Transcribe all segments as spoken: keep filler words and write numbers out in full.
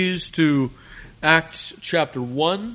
To Acts chapter one.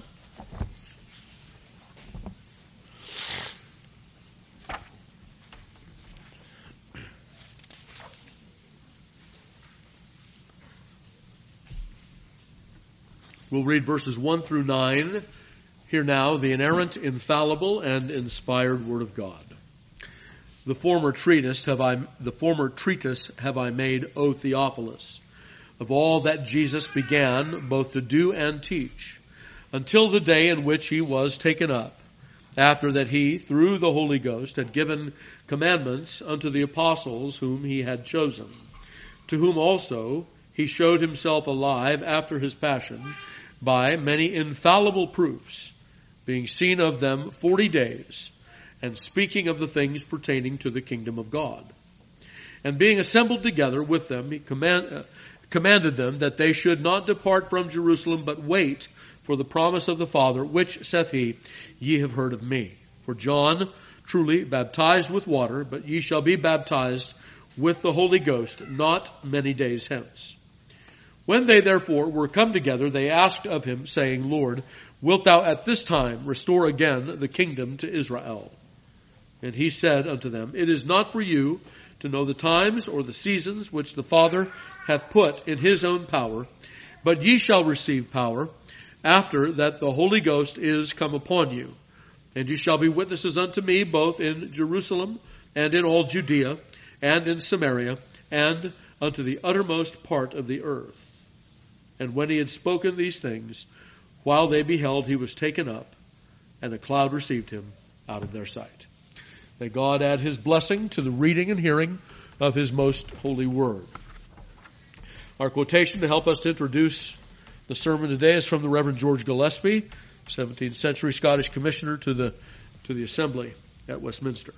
We'll read verses one through nine. Hear now the inerrant, infallible, and inspired Word of God. The former treatise have I, the former treatise have I made, O Theophilus, of all that Jesus began both to do and teach, until the day in which he was taken up, after that he, through the Holy Ghost, had given commandments unto the apostles whom he had chosen, to whom also he showed himself alive after his passion by many infallible proofs, being seen of them forty days, and speaking of the things pertaining to the kingdom of God. And being assembled together with them, he command, uh, commanded them that they should not depart from Jerusalem, but wait for the promise of the Father, which, saith he, ye have heard of me. For John truly baptized with water, but ye shall be baptized with the Holy Ghost not many days hence. When they therefore were come together, they asked of him, saying, Lord, wilt thou at this time restore again the kingdom to Israel? And he said unto them, It is not for you to know the times or the seasons which the Father hath put in his own power, but ye shall receive power after that the Holy Ghost is come upon you. And ye shall be witnesses unto me both in Jerusalem and in all Judea and in Samaria and unto the uttermost part of the earth. And when he had spoken these things, while they beheld, he was taken up, and a cloud received him out of their sight. May God add his blessing to the reading and hearing of his most holy word. Our quotation to help us to introduce the sermon today is from the Reverend George Gillespie, seventeenth century Scottish commissioner to the, to the assembly at Westminster.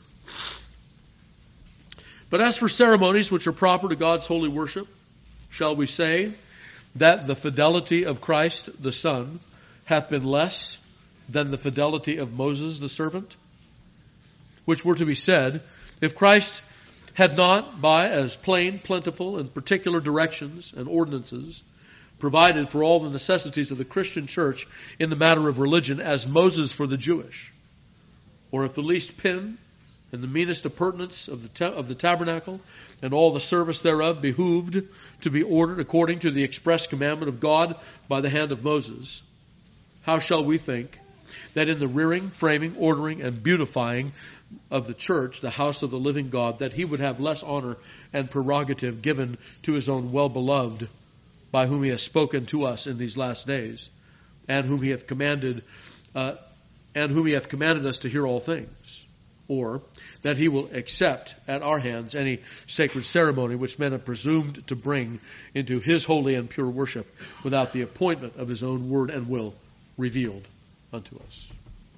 But as for ceremonies which are proper to God's holy worship, shall we say that the fidelity of Christ the Son hath been less than the fidelity of Moses the servant? Which were to be said, if Christ had not, by as plain, plentiful, and particular directions and ordinances, provided for all the necessities of the Christian church in the matter of religion as Moses for the Jewish, or if the least pin and the meanest appurtenance of the, ta- of the tabernacle and all the service thereof behooved to be ordered according to the express commandment of God by the hand of Moses, how shall we think that in the rearing, framing, ordering, and beautifying of the church, the house of the living God, that he would have less honor and prerogative given to his own well-beloved, by whom he has spoken to us in these last days, and whom he hath commanded, uh, and whom he hath commanded us to hear all things, or that he will accept at our hands any sacred ceremony which men have presumed to bring into his holy and pure worship, without the appointment of his own word and will revealed unto us.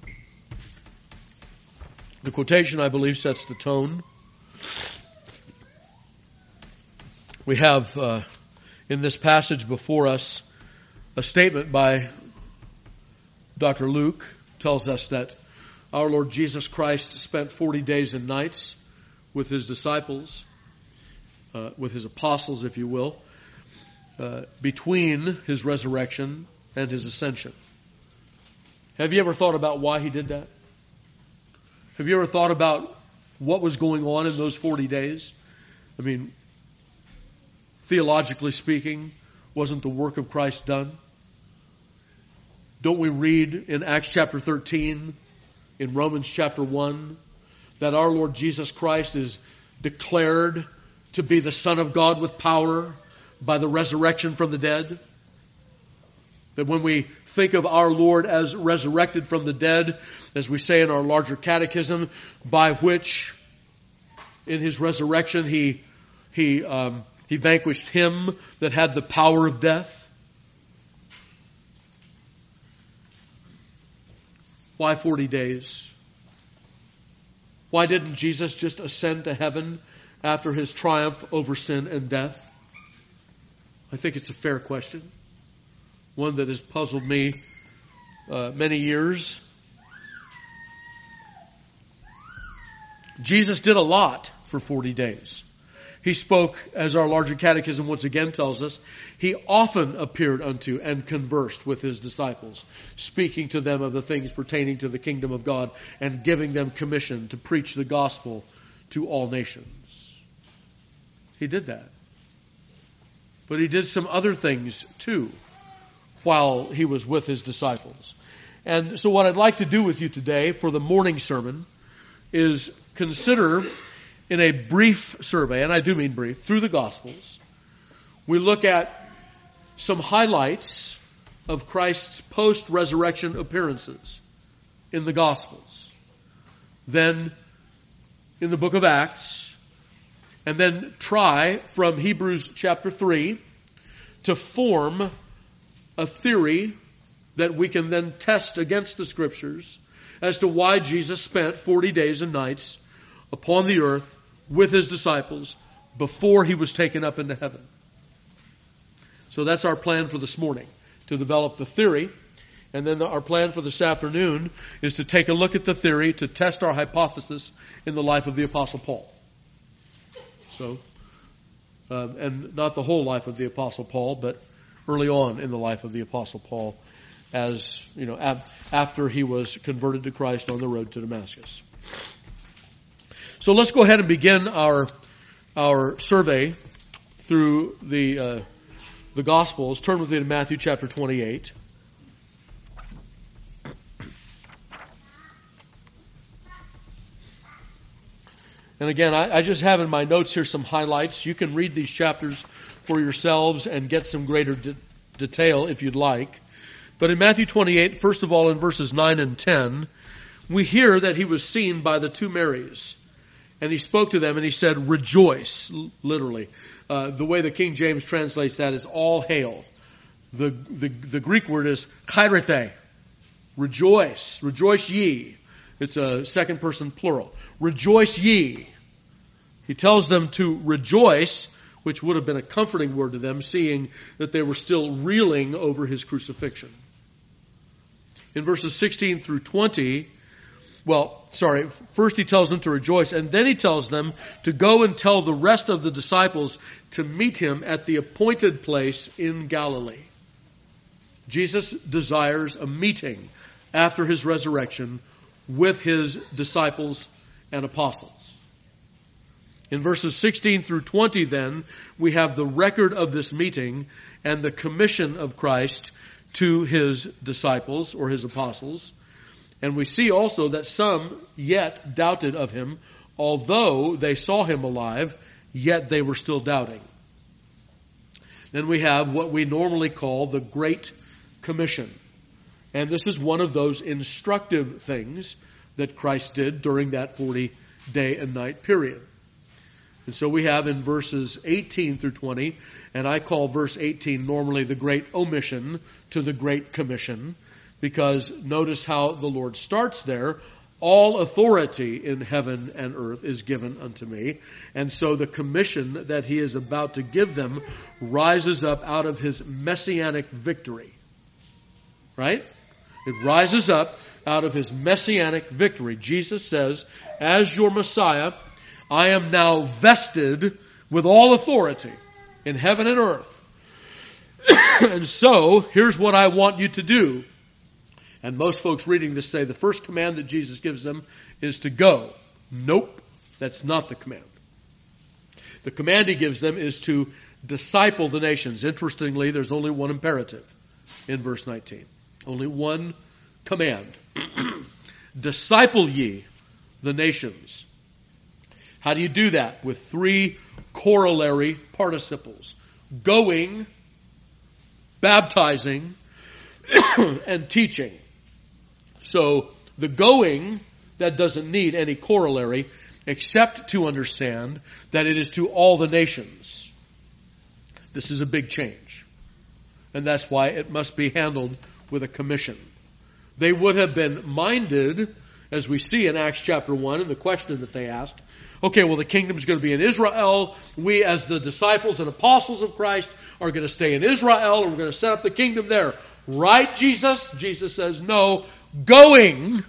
The quotation, I believe, sets the tone. We have uh, in this passage before us a statement by Doctor Luke, tells us that our Lord Jesus Christ spent forty days and nights with his disciples, uh, with his apostles, if you will, uh, between his resurrection and his ascension. Have you ever thought about why he did that? Have you ever thought about what was going on in those forty days? I mean, theologically speaking, wasn't the work of Christ done? Don't we read in Acts chapter thirteen, in Romans chapter one, that our Lord Jesus Christ is declared to be the Son of God with power by the resurrection from the dead? That when we think of our Lord as resurrected from the dead, as we say in our larger catechism, by which in his resurrection he he um, he vanquished him that had the power of death. Why forty days? Why didn't Jesus just ascend to heaven after his triumph over sin and death? I think it's a fair question. One that has puzzled me uh, many years. Jesus did a lot for forty days. He spoke, as our larger catechism once again tells us, he often appeared unto and conversed with his disciples, speaking to them of the things pertaining to the kingdom of God and giving them commission to preach the gospel to all nations. He did that. But he did some other things too while he was with his disciples. And so what I'd like to do with you today for the morning sermon is consider in a brief survey, and I do mean brief, through the Gospels, we look at some highlights of Christ's post-resurrection appearances in the Gospels. Then in the book of Acts, and then try from Hebrews chapter three to form a theory that we can then test against the Scriptures as to why Jesus spent forty days and nights upon the earth with his disciples before he was taken up into heaven. So that's our plan for this morning, to develop the theory. And then our plan for this afternoon is to take a look at the theory, to test our hypothesis in the life of the Apostle Paul. So, um, and not the whole life of the Apostle Paul, but early on in the life of the Apostle Paul, as, you know, ab- after he was converted to Christ on the road to Damascus. So let's go ahead and begin our our survey through the uh, the Gospels. Turn with me to Matthew chapter twenty-eight. And again, I, I just have in my notes here some highlights. You can read these chapters for yourselves and get some greater de- detail if you'd like. But in Matthew twenty-eight, first of all in verses nine and ten, we hear that he was seen by the two Marys. And he spoke to them and he said, rejoice, literally. Uh, the way the King James translates that is all hail. The, the, the Greek word is chairete. Rejoice. Rejoice ye. It's a second person plural. Rejoice ye. He tells them to rejoice, which would have been a comforting word to them, seeing that they were still reeling over his crucifixion. In verses sixteen through twenty, well, sorry, first he tells them to rejoice, and then he tells them to go and tell the rest of the disciples to meet him at the appointed place in Galilee. Jesus desires a meeting after his resurrection with his disciples and apostles. In verses sixteen through twenty then, we have the record of this meeting and the commission of Christ to his disciples or his apostles. And we see also that some yet doubted of him, although they saw him alive, yet they were still doubting. Then we have what we normally call the Great Commission. And this is one of those instructive things that Christ did during that forty day and night period. And so we have in verses eighteen through twenty, and I call verse eighteen normally the Great Omission to the Great Commission, because notice how the Lord starts there. All authority in heaven and earth is given unto me. And so the commission that he is about to give them rises up out of his messianic victory. Right? It rises up out of his messianic victory. Jesus says, as your Messiah, I am now vested with all authority in heaven and earth. And so, here's what I want you to do. And most folks reading this say the first command that Jesus gives them is to go. Nope, that's not the command. The command he gives them is to disciple the nations. Interestingly, there's only one imperative in verse nineteen. Only one command. Disciple ye the nations. How do you do that? With three corollary participles. Going, baptizing, and teaching. So the going, that doesn't need any corollary except to understand that it is to all the nations. This is a big change. And that's why it must be handled with a commission. They would have been minded, as we see in Acts chapter one, and the question that they asked, okay, well, the kingdom is going to be in Israel. We, as the disciples and apostles of Christ, are going to stay in Israel, and we're going to set up the kingdom there. Right, Jesus? Jesus says, no, going,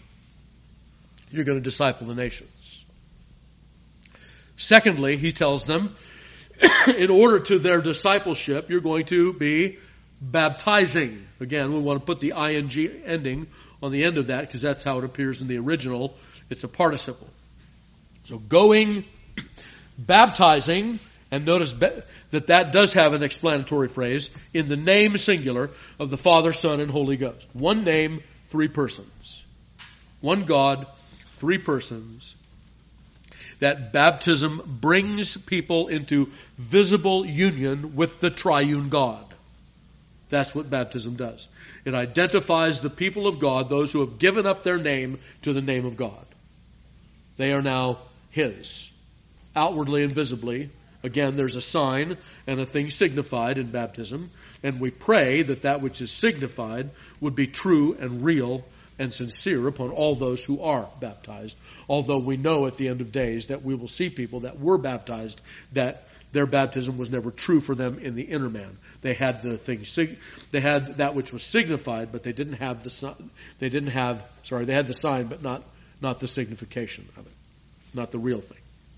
you're going to disciple the nations. Secondly, he tells them in order to their discipleship, you're going to be baptizing. Again, we want to put the ing ending on the end of that because that's how it appears in the original. It's a participle. So going, baptizing, and notice that that does have an explanatory phrase, in the name singular of the Father, Son, and Holy Ghost. One name, three persons. One God, three persons. That baptism brings people into visible union with the triune God. That's what baptism does. It identifies the people of God, those who have given up their name to the name of God. They are now His. Outwardly and visibly. Again, there's a sign and a thing signified in baptism. And we pray that that which is signified would be true and real and sincere upon all those who are baptized. Although we know at the end of days that we will see people that were baptized that their baptism was never true for them in the inner man. They had the thing, they had that which was signified, but they didn't have the they didn't have sorry they had the sign, but not not the signification of it, not the real thing.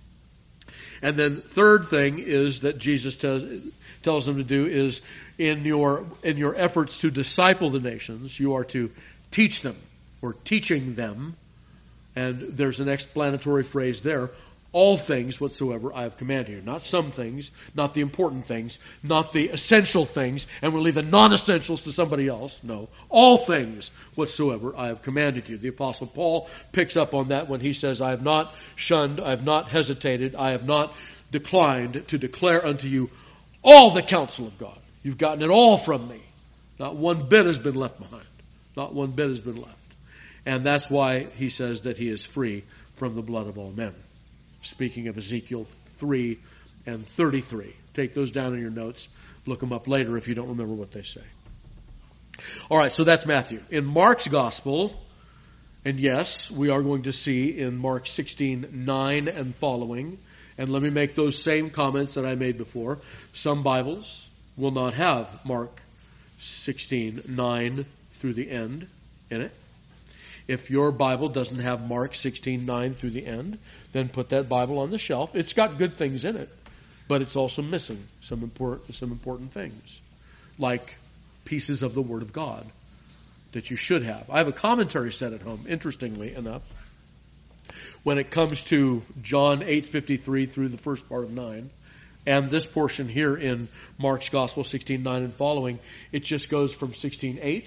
And then third thing is that Jesus tells tells them to do is in your in your efforts to disciple the nations, you are to teach them or teaching them, and there's an explanatory phrase there. All things whatsoever I have commanded you. Not some things, not the important things, not the essential things, and we'll leave the non-essentials to somebody else. No. All things whatsoever I have commanded you. The Apostle Paul picks up on that when he says, I have not shunned, I have not hesitated, I have not declined to declare unto you all the counsel of God. You've gotten it all from me. Not one bit has been left behind. Not one bit has been left. And that's why he says that he is free from the blood of all men. Speaking of Ezekiel three and thirty-three. Take those down in your notes. Look them up later if you don't remember what they say. All right, so that's Matthew. In Mark's gospel, and yes, we are going to see in Mark sixteen nine and following, and let me make those same comments that I made before. Some Bibles will not have Mark sixteen nine through the end in it. If your Bible doesn't have Mark sixteen nine through the end, then put that Bible on the shelf. It's got good things in it, but it's also missing some important some important things, like pieces of the Word of God that you should have. I have a commentary set at home, interestingly enough. When it comes to John eight fifty-three through the first part of nine, and this portion here in Mark's Gospel sixteen nine and following, it just goes from sixteen eight,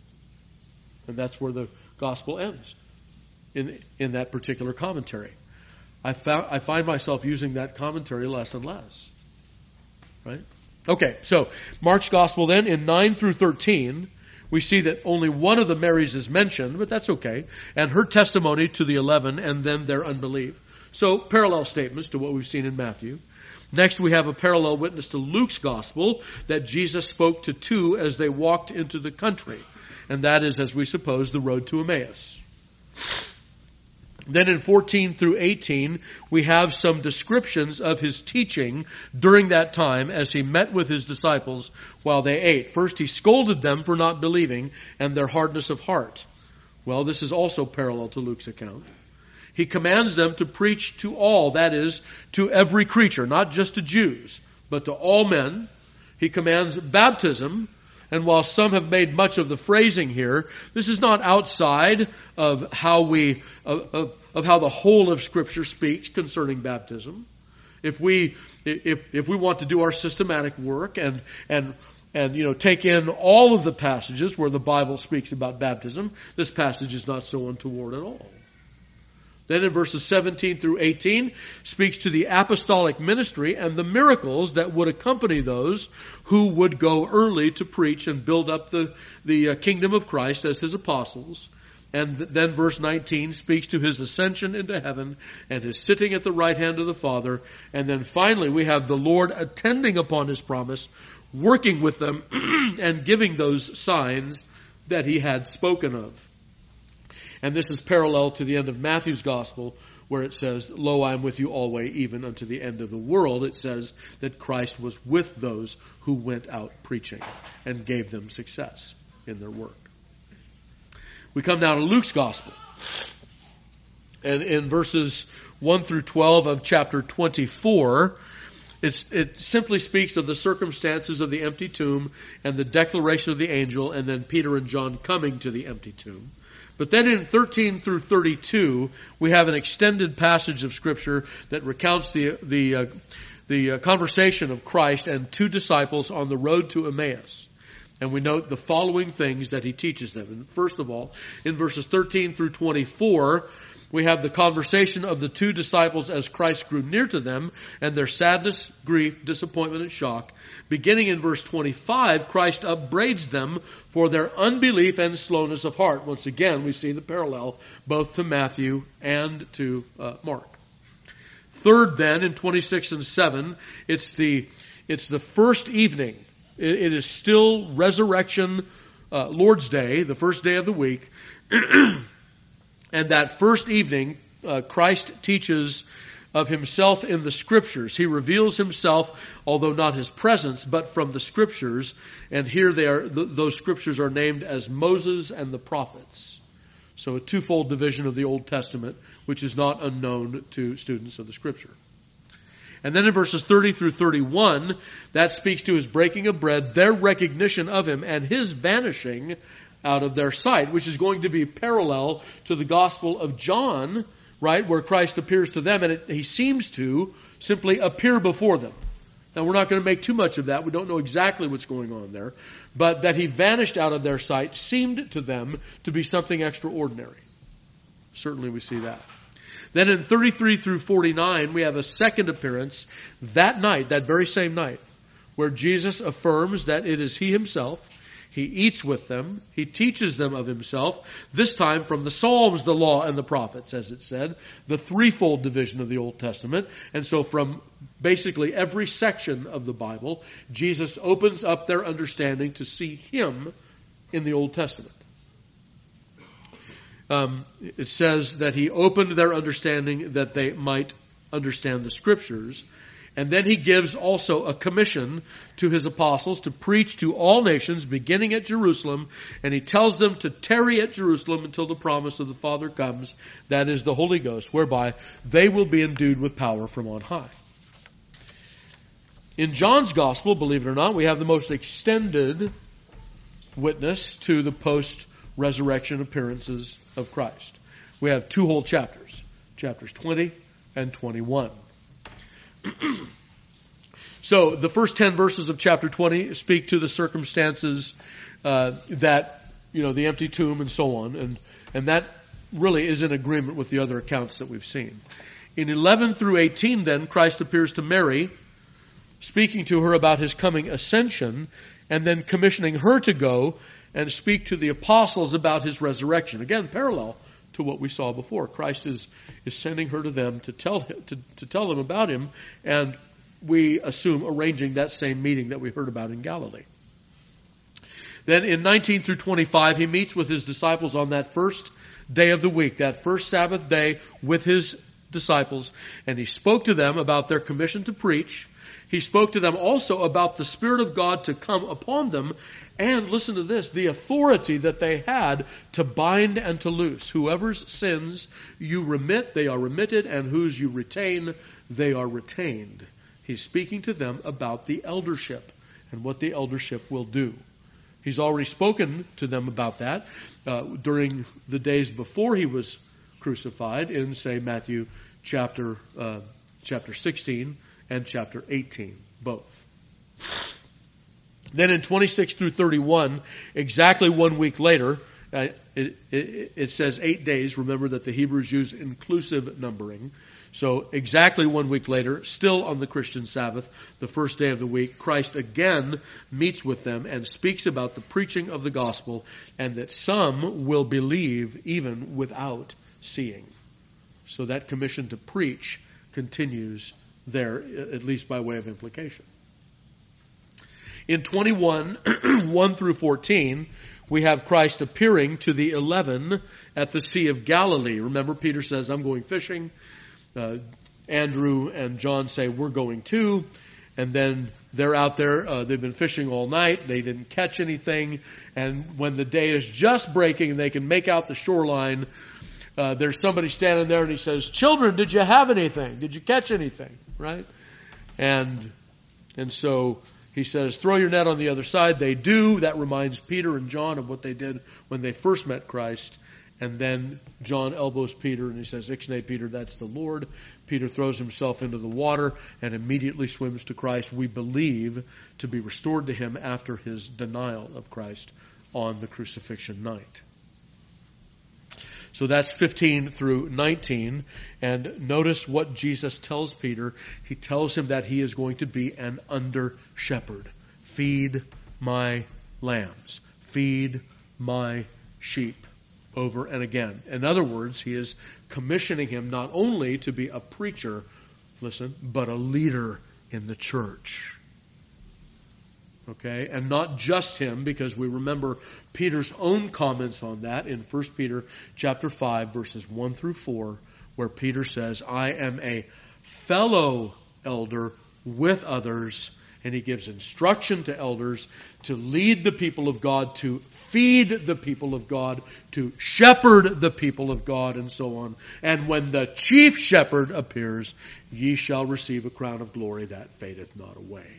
and that's where the Gospel ends in in that particular commentary. I found I find myself using that commentary less and less. Right? Okay, so Mark's Gospel then in nine through thirteen, we see that only one of the Marys is mentioned, but that's okay, and her testimony to the eleven and then their unbelief. So parallel statements to what we've seen in Matthew. Next we have a parallel witness to Luke's Gospel that Jesus spoke to two as they walked into the country. And that is, as we suppose, the road to Emmaus. Then in fourteen through eighteen, we have some descriptions of his teaching during that time as he met with his disciples while they ate. First, he scolded them for not believing and their hardness of heart. Well, this is also parallel to Luke's account. He commands them to preach to all, that is, to every creature, not just to Jews, but to all men. He commands baptism. And while some have made much of the phrasing here, this is not outside of how we of, of, of how the whole of Scripture speaks concerning baptism. If we if if we want to do our systematic work and and and you know take in all of the passages where the Bible speaks about baptism, this passage is not so untoward at all. Then in verses seventeen through eighteen, speaks to the apostolic ministry and the miracles that would accompany those who would go early to preach and build up the, the kingdom of Christ as his apostles. And then verse nineteen speaks to his ascension into heaven and his sitting at the right hand of the Father. And then finally we have the Lord attending upon his promise, working with them and giving those signs that he had spoken of. And this is parallel to the end of Matthew's Gospel, where it says, Lo, I am with you always, even unto the end of the world. It says that Christ was with those who went out preaching and gave them success in their work. We come now to Luke's Gospel. And in verses one through twelve of chapter twenty-four, It's, it simply speaks of the circumstances of the empty tomb and the declaration of the angel, and then Peter and John coming to the empty tomb. But then in thirteen through thirty-two, we have an extended passage of Scripture that recounts the the uh, the uh, conversation of Christ and two disciples on the road to Emmaus. And we note the following things that he teaches them. And first of all, in verses thirteen through twenty-four, we have the conversation of the two disciples as Christ grew near to them and their sadness, grief, disappointment, and shock. Beginning in verse twenty-five, Christ upbraids them for their unbelief and slowness of heart. Once again, we see the parallel both to Matthew and to uh, Mark. Third, then, in twenty-six and seven, it's the it's the first evening. It, it is still resurrection, uh, Lord's Day, the first day of the week. And that first evening, uh, Christ teaches of himself in the Scriptures. He reveals himself, although not his presence, but from the Scriptures. And here they are, th- those Scriptures are named as Moses and the prophets. So a twofold division of the Old Testament, which is not unknown to students of the Scripture. And then in verses thirty through thirty-one, that speaks to his breaking of bread, their recognition of him, and his vanishing out of their sight, which is going to be parallel to the Gospel of John, right, where Christ appears to them, and it, he seems to simply appear before them. Now, we're not going to make too much of that. We don't know exactly what's going on there. But that he vanished out of their sight seemed to them to be something extraordinary. Certainly we see that. Then in thirty-three through forty-nine, we have a second appearance that night, that very same night, where Jesus affirms that it is he himself. He eats with them. He teaches them of himself, this time from the Psalms, the law, and the prophets, as it said, the threefold division of the Old Testament. And so from basically every section of the Bible, Jesus opens up their understanding to see him in the Old Testament. Um, it says that he opened their understanding that they might understand the Scriptures. And then he gives also a commission to his apostles to preach to all nations, beginning at Jerusalem. And he tells them to tarry at Jerusalem until the promise of the Father comes, that is the Holy Ghost, whereby they will be endued with power from on high. In John's Gospel, believe it or not, we have the most extended witness to the post-resurrection appearances of Christ. We have two whole chapters, chapters twenty and twenty-one. So the first ten verses of chapter twenty speak to the circumstances uh, that, you know, the empty tomb and so on, and and that really is in agreement with the other accounts that we've seen. In eleven through eighteen, then, Christ appears to Mary, speaking to her about his coming ascension, and then commissioning her to go and speak to the apostles about his resurrection. Again, parallel to what we saw before. Christ is, is sending her to them to tell him, to, to tell them about him, and we assume arranging that same meeting that we heard about in Galilee. Then in nineteen through twenty-five, he meets with his disciples on that first day of the week, that first Sabbath day with his disciples, and he spoke to them about their commission to preach. He spoke to them also about the Spirit of God to come upon them, and listen to this, the authority that they had to bind and to loose. Whoever's sins you remit, they are remitted, and whose you retain, they are retained. He's speaking to them about the eldership and what the eldership will do. He's already spoken to them about that uh, during the days before he was crucified in, say, Matthew chapter uh, chapter sixteen and chapter eighteen, both. Then in twenty-six through thirty-one, exactly one week later, uh, it, it, it says eight days. Remember that the Hebrews use inclusive numbering. So exactly one week later, still on the Christian Sabbath, the first day of the week, Christ again meets with them and speaks about the preaching of the gospel, and that some will believe even without seeing. So that commission to preach continues there, at least by way of implication. In twenty-one, one through fourteen, we have Christ appearing to the eleven at the Sea of Galilee. Remember, Peter says, I'm going fishing. Uh, Andrew and John say, we're going too. And then they're out there. Uh, they've been fishing all night. They didn't catch anything. And when the day is just breaking and they can make out the shoreline, uh, there's somebody standing there and he says, children, did you have anything? Did you catch anything? Right? And, and so he says, throw your net on the other side. They do. That reminds Peter and John of what they did when they first met Christ. And then John elbows Peter and he says, Ixnay, Peter, that's the Lord. Peter throws himself into the water and immediately swims to Christ. We believe to be restored to him after his denial of Christ on the crucifixion night. So that's fifteen through nineteen. And notice what Jesus tells Peter. He tells him that he is going to be an under shepherd. Feed my lambs. Feed my sheep. Over and again. In other words, he is commissioning him not only to be a preacher, listen, but a leader in the church. Okay? And not just him, because we remember Peter's own comments on that in First Peter chapter five, verses one through four, where Peter says, I am a fellow elder with others. And he gives instruction to elders to lead the people of God, to feed the people of God, to shepherd the people of God, and so on. And when the chief shepherd appears, ye shall receive a crown of glory that fadeth not away.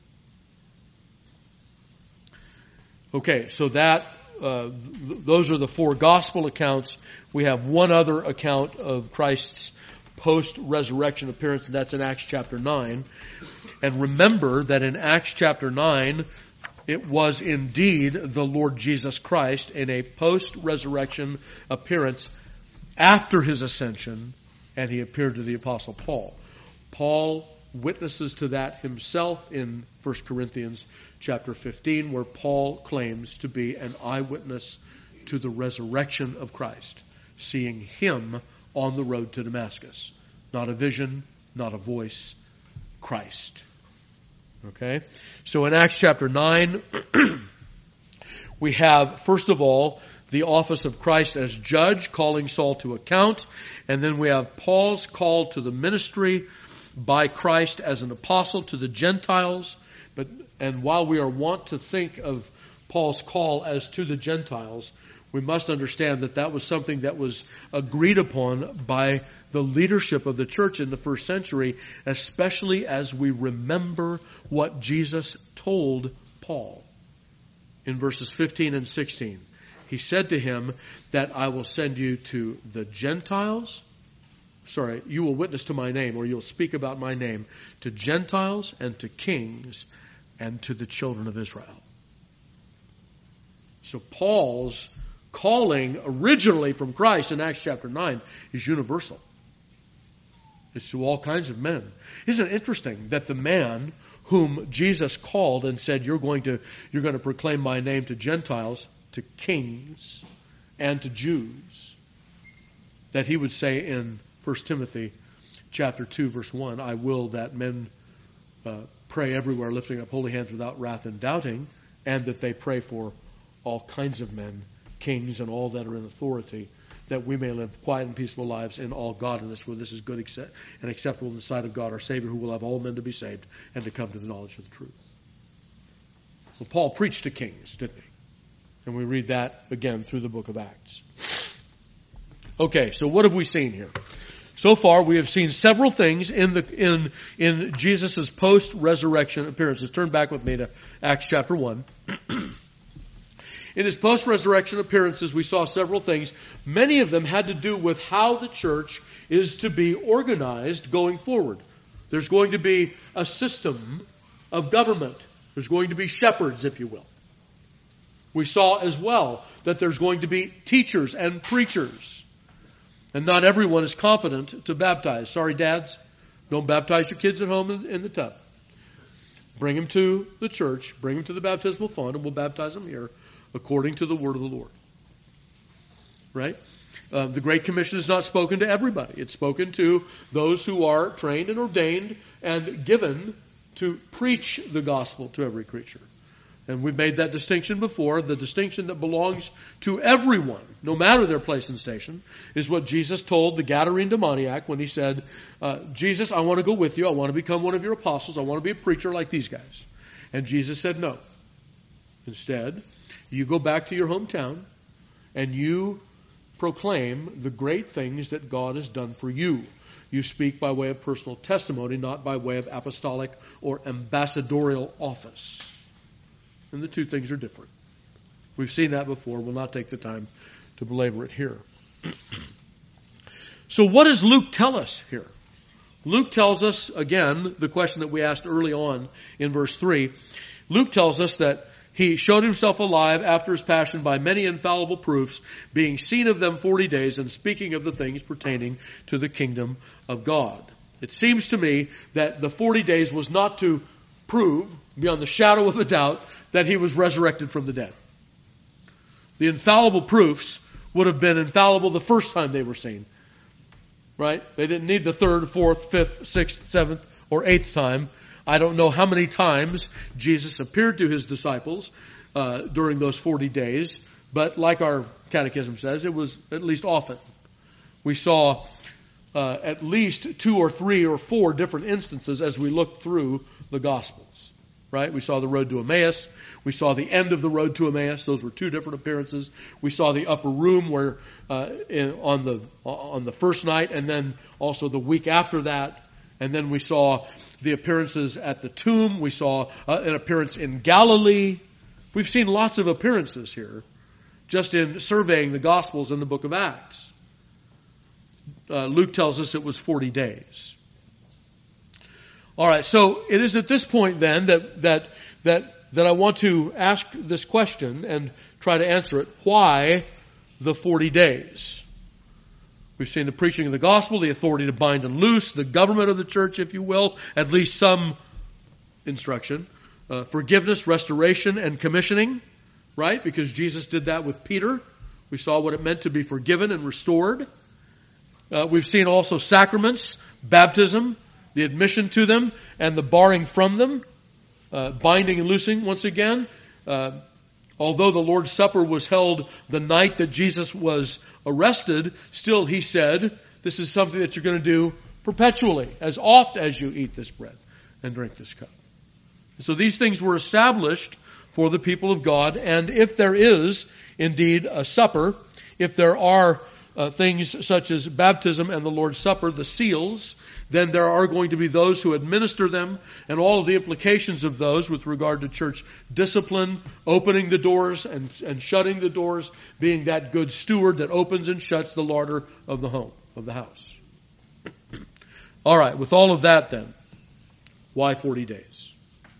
Okay, so that uh, th- those are the four gospel accounts. We have one other account of Christ's post-resurrection appearance, and that's in Acts chapter nine. And remember that in Acts chapter nine, it was indeed the Lord Jesus Christ in a post-resurrection appearance after his ascension, and he appeared to the Apostle Paul. Paul witnesses to that himself in First Corinthians chapter fifteen, where Paul claims to be an eyewitness to the resurrection of Christ, seeing him on the road to Damascus. Not a vision, not a voice, Christ. Okay? So in Acts chapter nine, we have, first of all, the office of Christ as judge, calling Saul to account. And then we have Paul's call to the ministry by Christ as an apostle to the Gentiles. But and while we are wont to think of Paul's call as to the Gentiles, we must understand that that was something that was agreed upon by the leadership of the church in the first century, especially as we remember what Jesus told Paul in verses fifteen and sixteen. He said to him that I will send you to the Gentiles. Sorry, you will witness to my name, or you'll speak about my name to Gentiles and to kings and to the children of Israel. So Paul's calling originally from Christ in Acts chapter nine is universal. It's to all kinds of men. Isn't it interesting that the man whom Jesus called and said, you're going to, you're going to proclaim my name to Gentiles, to kings, and to Jews, that he would say in First Timothy chapter two, verse one, I will that men uh, pray everywhere, lifting up holy hands without wrath and doubting, and that they pray for all kinds of men, kings, and all that are in authority, that we may live quiet and peaceful lives in all godliness, for this is good and acceptable in the sight of God our Savior, who will have all men to be saved and to come to the knowledge of the truth. Well, Paul preached to kings, didn't he? And we read that again through the book of Acts. Okay, so what have we seen here? So far, we have seen several things in the in in Jesus' post-resurrection appearances. Turn back with me to Acts chapter one. In his post-resurrection appearances, we saw several things. Many of them had to do with how the church is to be organized going forward. There's going to be a system of government. There's going to be shepherds, if you will. We saw as well that there's going to be teachers and preachers. And not everyone is competent to baptize. Sorry, dads, don't baptize your kids at home in, in the tub. Bring them to the church, bring them to the baptismal font, and we'll baptize them here according to the word of the Lord. Right? Uh, the Great Commission is not spoken to everybody. It's spoken to those who are trained and ordained and given to preach the gospel to every creature. And we've made that distinction before. The distinction that belongs to everyone, no matter their place and station, is what Jesus told the Gadarene demoniac when he said, uh, Jesus, I want to go with you. I want to become one of your apostles. I want to be a preacher like these guys. And Jesus said no. Instead, you go back to your hometown and you proclaim the great things that God has done for you. you speak by way of personal testimony, not by way of apostolic or ambassadorial office. And the two things are different. We've seen that before. We'll not take the time to belabor it here. So what does Luke tell us here? Luke tells us, again, the question that we asked early on in verse three. Luke tells us that he showed himself alive after his passion by many infallible proofs, being seen of them forty days and speaking of the things pertaining to the kingdom of God. It seems to me that the forty days was not to prove, beyond the shadow of a doubt, that he was resurrected from the dead. The infallible proofs would have been infallible the first time they were seen. Right? They didn't need the third, fourth, fifth, sixth, seventh, or eighth time. I don't know how many times Jesus appeared to his disciples uh, during those forty days, but like our catechism says, it was at least often. We saw uh, at least two or three or four different instances as we looked through the Gospels. Right? We saw the road to Emmaus. We saw the end of the road to Emmaus. Those were two different appearances. We saw the upper room where uh, in, on the on the first night, and then also the week after that. And then we saw the appearances at the tomb. We saw uh, an appearance in Galilee. We've seen lots of appearances here, just in surveying the Gospels in the book of Acts. Uh, Luke tells us it was forty days. All right, so it is at this point then that that that that I want to ask this question and try to answer it. Why the forty days? We've seen the preaching of the gospel, the authority to bind and loose, the government of the church, if you will, at least some instruction, uh, forgiveness, restoration, and commissioning, right? Because Jesus did that with Peter. We saw what it meant to be forgiven and restored. Uh, we've seen also sacraments, baptism, the admission to them, and the barring from them, uh, binding and loosing once again. Uh, although the Lord's Supper was held the night that Jesus was arrested, still he said, this is something that you're going to do perpetually, as oft as you eat this bread and drink this cup. And so these things were established for the people of God, and if there is indeed a supper, if there are Uh, things such as baptism and the Lord's Supper, the seals, then there are going to be those who administer them, and all of the implications of those with regard to church discipline, opening the doors and, and shutting the doors, being that good steward that opens and shuts the larder of the home, of the house. All right, with all of that then, why forty days?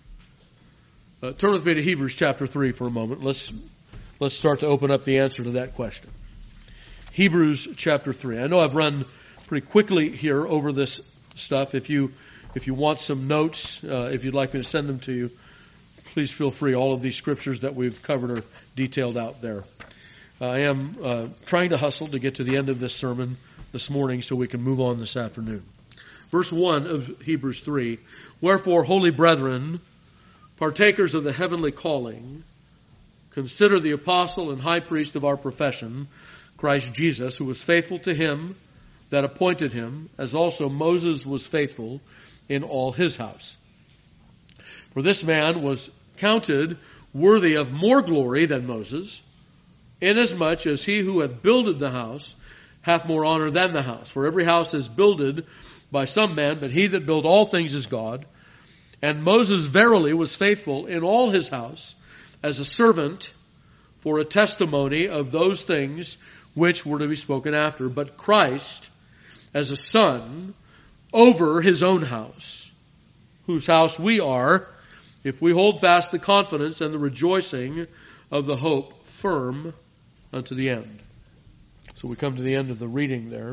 Uh, turn with me to Hebrews chapter three for a moment. Let's, let's start to open up the answer to that question. Hebrews chapter three. I know I've run pretty quickly here over this stuff. If you if you want some notes, uh, if you'd like me to send them to you, please feel free. All of these scriptures that we've covered are detailed out there. I am uh, trying to hustle to get to the end of this sermon this morning so we can move on this afternoon. Verse one of Hebrews three. Wherefore, holy brethren, partakers of the heavenly calling, consider the apostle and high priest of our profession, Christ Jesus, who was faithful to him that appointed him, as also Moses was faithful in all his house. For this man was counted worthy of more glory than Moses, inasmuch as he who hath builded the house hath more honor than the house. For every house is builded by some man, but he that built all things is God. And Moses verily was faithful in all his house as a servant for a testimony of those things which were to be spoken after, but Christ as a son over his own house, whose house we are, if we hold fast the confidence and the rejoicing of the hope firm unto the end. So we come to the end of the reading there.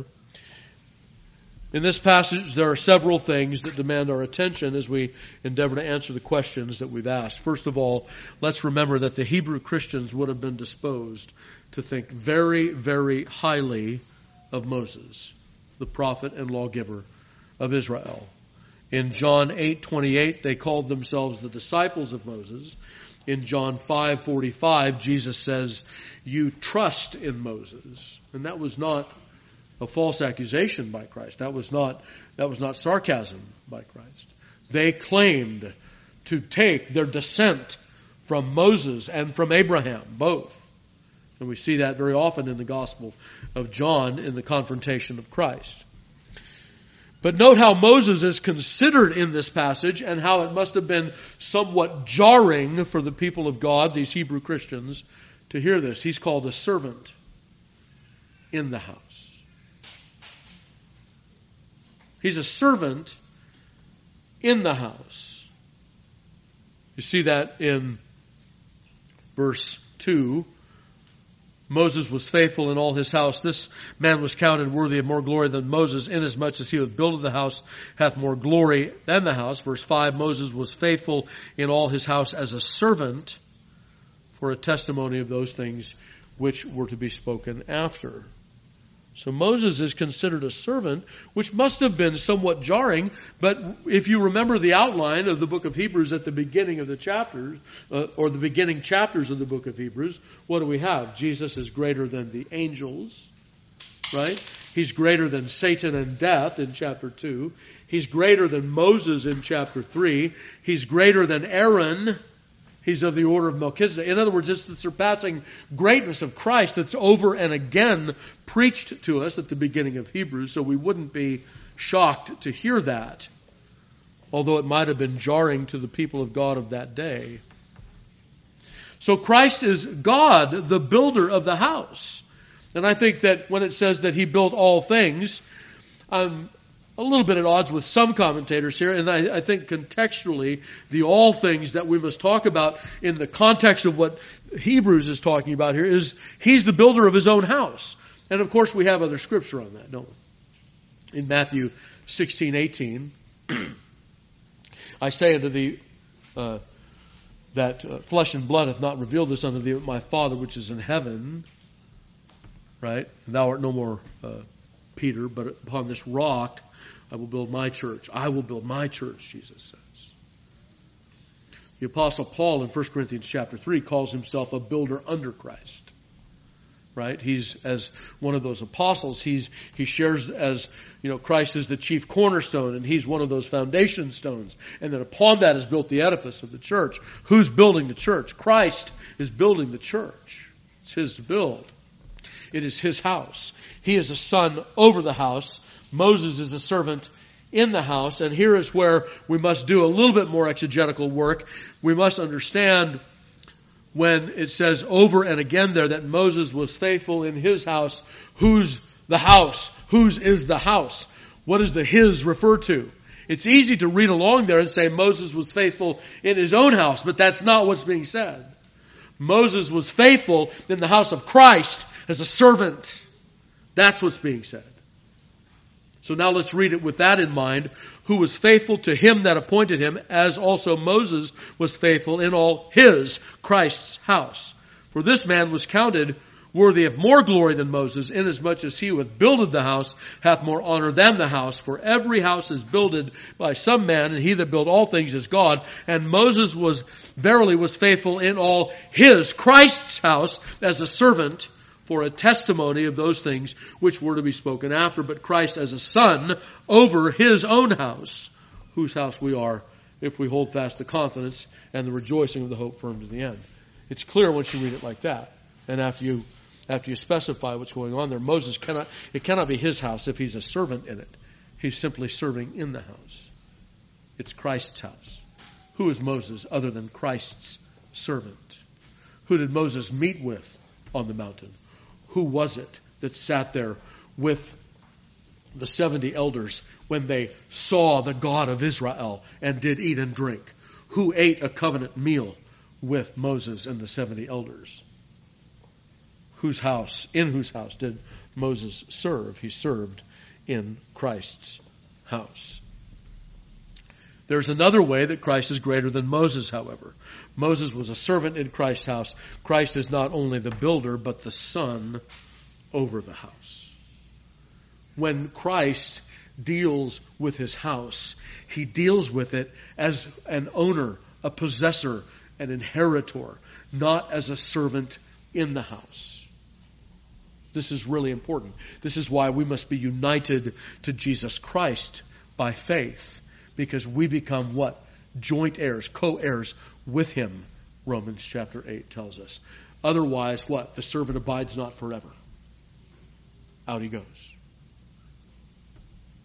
In this passage, there are several things that demand our attention as we endeavor to answer the questions that we've asked. First of all, let's remember that the Hebrew Christians would have been disposed to think very, very highly of Moses, the prophet and lawgiver of Israel. In John eight twenty-eight, they called themselves the disciples of Moses. In John five forty-five, Jesus says, you trust in Moses. And that was not a false accusation by Christ. That was not, that was not sarcasm by Christ. They claimed to take their descent from Moses and from Abraham, both. And we see that very often in the Gospel of John in the confrontation of Christ. But note how Moses is considered in this passage and how it must have been somewhat jarring for the people of God, these Hebrew Christians, to hear this. He's called a servant in the house. He's a servant in the house. You see that in verse two. Moses was faithful in all his house. This man was counted worthy of more glory than Moses, inasmuch as he that buildeth the house hath more glory than the house. Verse five, Moses was faithful in all his house as a servant for a testimony of those things which were to be spoken after. So Moses is considered a servant, which must have been somewhat jarring, but if you remember the outline of the book of Hebrews at the beginning of the chapters, uh, or the beginning chapters of the book of Hebrews, what do we have? Jesus is greater than the angels, right? He's greater than Satan and death in chapter two. He's greater than Moses in chapter three. He's greater than Aaron. He's of the order of Melchizedek. In other words, it's the surpassing greatness of Christ that's over and again preached to us at the beginning of Hebrews, so we wouldn't be shocked to hear that, although it might have been jarring to the people of God of that day. So Christ is God, the builder of the house. And I think that when it says that He built all things, I'm a little bit at odds with some commentators here, and I, I think contextually, the all things that we must talk about in the context of what Hebrews is talking about here is He's the builder of His own house. And of course we have other scripture on that, don't we? In Matthew sixteen eighteen, I say unto thee uh, that uh, flesh and blood hath not revealed this unto thee, but my Father which is in heaven, right? And thou art no more uh, Peter, but upon this rock I will build my church. I will build my church, Jesus says. The Apostle Paul in First Corinthians chapter three calls himself a builder under Christ. Right? He's, as one of those apostles, he's, he shares as, you know, Christ is the chief cornerstone and he's one of those foundation stones. And that upon that is built the edifice of the church. Who's building the church? Christ is building the church. It's His to build. It is His house. He is a son over the house. Moses is a servant in the house. And here is where we must do a little bit more exegetical work. We must understand when it says over and again there that Moses was faithful in his house. Whose the house? Whose is the house? What does the his refer to? It's easy to read along there and say Moses was faithful in his own house, but that's not what's being said. Moses was faithful in the house of Christ as a servant. That's what's being said. So now let's read it with that in mind. Who was faithful to Him that appointed him, as also Moses was faithful in all his, Christ's house. For this man was counted worthy of more glory than Moses, inasmuch as he who hath builded the house hath more honor than the house. For every house is builded by some man, and he that built all things is God. And Moses was verily was faithful in all his, Christ's house, as a servant, for a testimony of those things which were to be spoken after. But Christ as a son over His own house, whose house we are, if we hold fast the confidence and the rejoicing of the hope firm to the end. It's clear once you read it like that. And after you after you specify what's going on there, Moses cannot, it cannot be his house if he's a servant in it. He's simply serving in the house. It's Christ's house. Who is Moses other than Christ's servant? Who did Moses meet with on the mountain? Who was it that sat there with the seventy elders when they saw the God of Israel and did eat and drink? Who ate a covenant meal with Moses and the seventy elders? Whose house, in whose house did Moses serve? He served in Christ's house. There's another way that Christ is greater than Moses, however. Moses was a servant in Christ's house. Christ is not only the builder, but the son over the house. When Christ deals with His house, He deals with it as an owner, a possessor, an inheritor, not as a servant in the house. This is really important. This is why we must be united to Jesus Christ by faith. Because we become what? Joint heirs, co-heirs with Him, Romans chapter eight tells us. Otherwise, what? The servant abides not forever. Out he goes.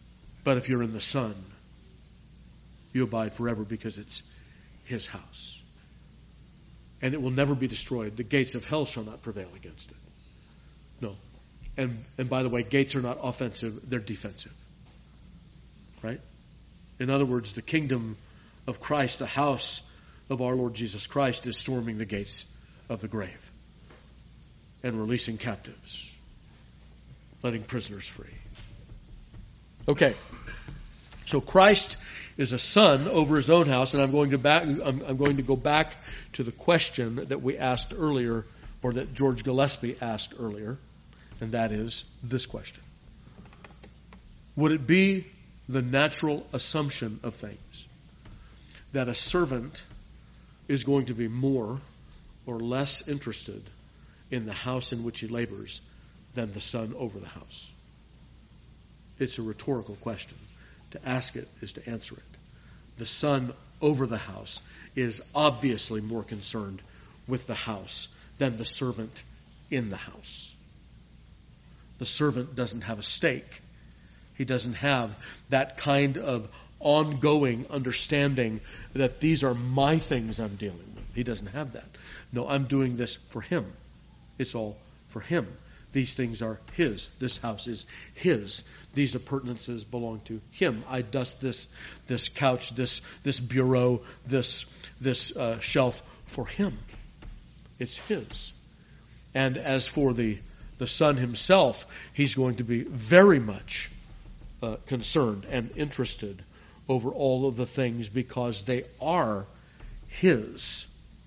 But if you're in the Son, you abide forever because it's his house. And it will never be destroyed. The gates of hell shall not prevail against it. No. And and by the way, gates are not offensive, they're defensive. Right? In other words, the kingdom of Christ, the house of our Lord Jesus Christ, is storming the gates of the grave and releasing captives, letting prisoners free. Okay. So Christ is a son over his own house, and I'm going to back I'm, I'm going to go back to the question that we asked earlier, or that George Gillespie asked earlier, and that is this question. Would it be the natural assumption of things that a servant is going to be more or less interested in the house in which he labors than the son over the house? It's a rhetorical question. To ask it is to answer it. The son over the house is obviously more concerned with the house than the servant in the house. The servant doesn't have a stake. He doesn't have that kind of ongoing understanding that these are my things I'm dealing with. He doesn't have that. No, I'm doing this for him. It's all for him. These things are his. This house is his. These appurtenances belong to him. I dust this this couch, this this bureau, this this uh, shelf for him. It's his. And as for the the son himself, he's going to be very much uh, concerned and interested over all of the things because they are his.